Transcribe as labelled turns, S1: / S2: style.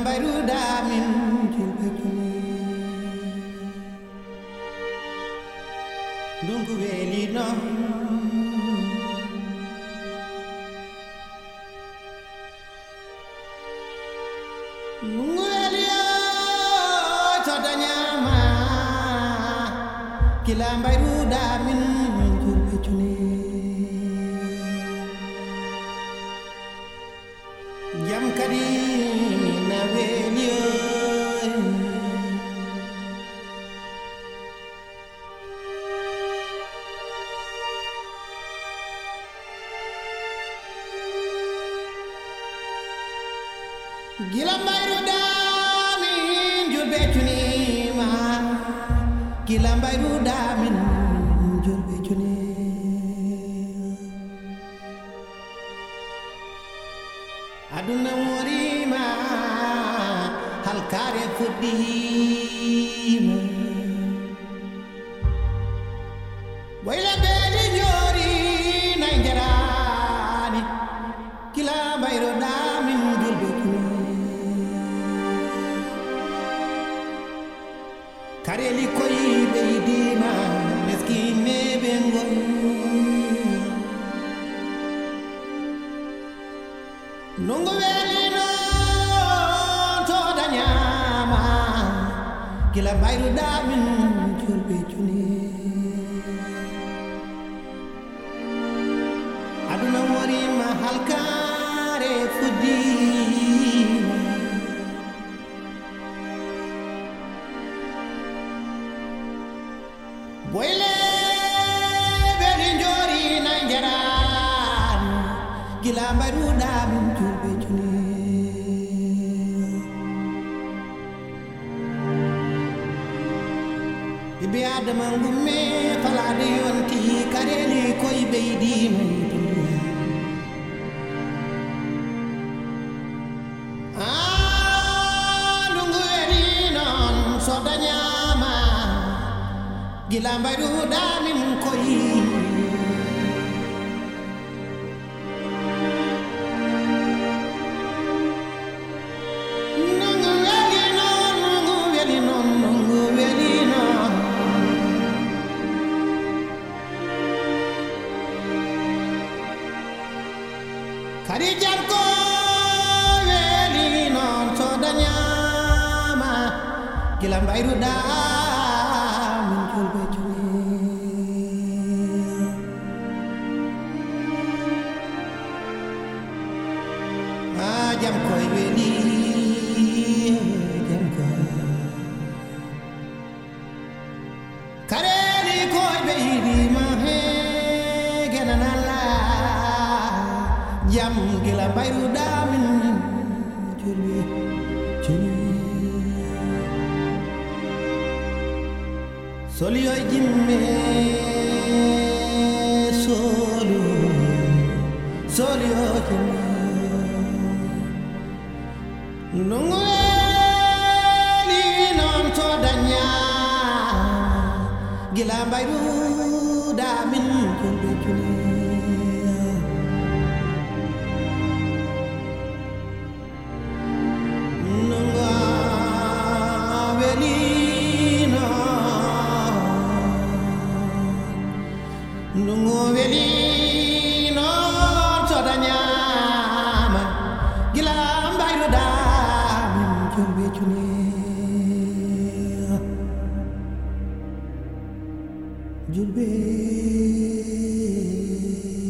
S1: Gilambayru damin julbe juni dungu weli no weli tadanyama Gilambayru damin julbe juni jam kadi na weli Gilambayru damin julbe juni ma Gilambayru damin julbe juni aduna morima halkare fuddima wayla beeli ñori nay jarani Gilambayru damin julbe juni kareli koy beydima meskine be ngoy nongo weli no to danyama Gilambayru damin julbe juni aduna worima halkare fuddima boyle beli njori na jaran Gilambayru damin julbe juni ibe adama ngumme falade yonti kareli koy beydima lungu weli non so danyama Gilambayru damin koy kari jam ko weli non so danyama Gilambayru damin julbe juni jam ko weli jam ko kareli ko beydi ma he genanala jam Gilambayru damin julbe juni soliyo jimme soliyo jimme nungu weli non to danya Gilambayru damin julbe juni nungu weli non so danyama Gilambayru damin julbe juni julbe